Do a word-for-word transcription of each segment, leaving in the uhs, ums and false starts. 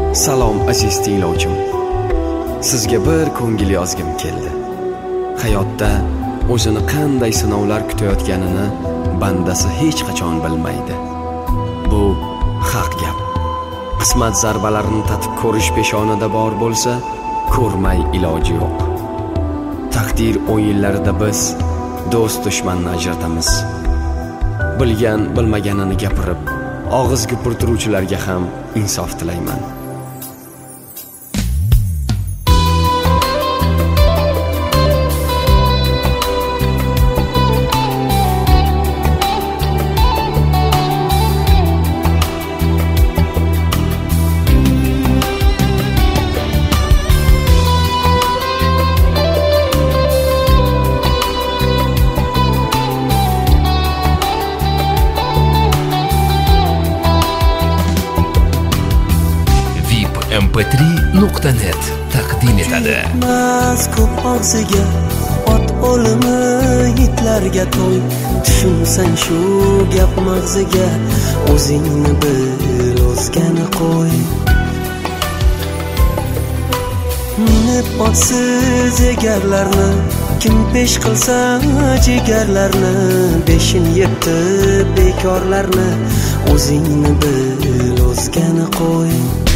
Salom aziz tinglovchim. Sizga bir ko'ngil yozgim keldi. Hayotda o'zini qanday sinovlar kutayotganini bandasi hech qachon bilmaydi. Bu haq gap. Qismat zarbalarini tatib ko'rish peshonada bor bo'lsa, ko'rmay iloji yo'q. Taqdir o'yinlarida biz do'st dushmanni ajratamiz. Bilgan bilmaganini gapirib, og'iz gupirtiruvchilarga ham insof tilayman. em pe tri nuqta net taqdim etadi. Mas ko'p og'ziga ot o'limi yitlarga to'y. Tushunsan shu gap mag'ziga, o'zingni bil, o'zgani qo'y. Minib otsiz egarlarni, kim pesh qilsa jigarlarni, beshin yetdi bekorlarni, o'zingni bil, o'zgani qo'y.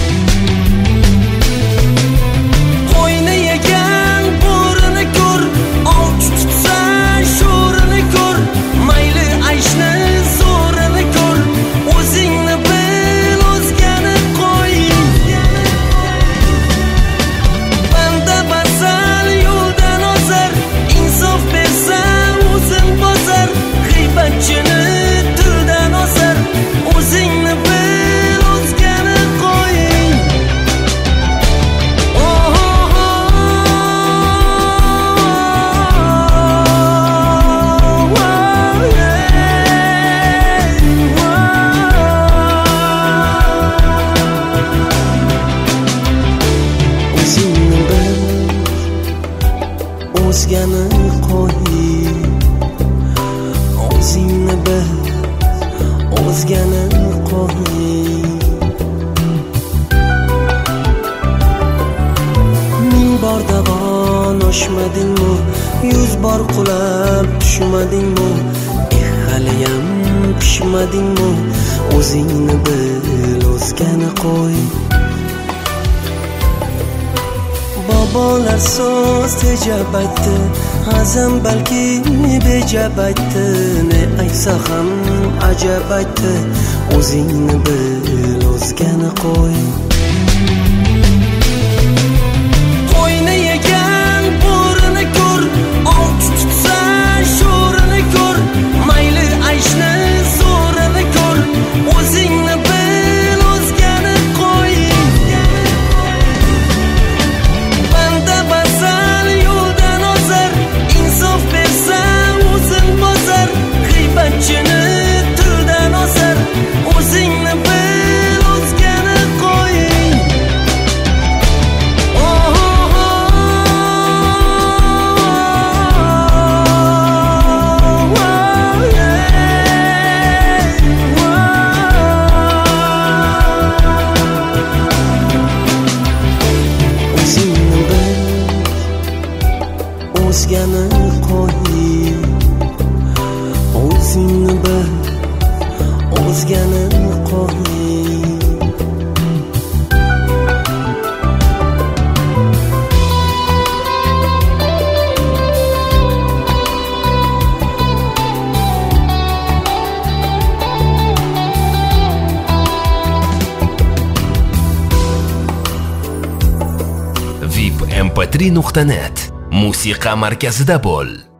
O'zgani qo'y, o'zingni bil, o'zgani qo'y. Ming bor davon oshmadingmi, yuz bor qulab tushmadingmi, eh haliyam pishmadingmi, o'zingni bil, o'zgani qo'y. Bobolar so'z tejab aytdi, azam balki bejab aytdi, ne aytsa ham ajab aytdi, o'zingni bil, o'zgani qo'y. Qo'yni yegan bo'rini ko'r, olti tutsa sho'rini ko'r, mayli ayshni zo'rini ko'r, o'zingni bil, o'zgani qo'y. O'zgani qo'y, o'zingni bil, o'zgani qo'y. vip em pe tri nuqta net musiqa markazida bo'l.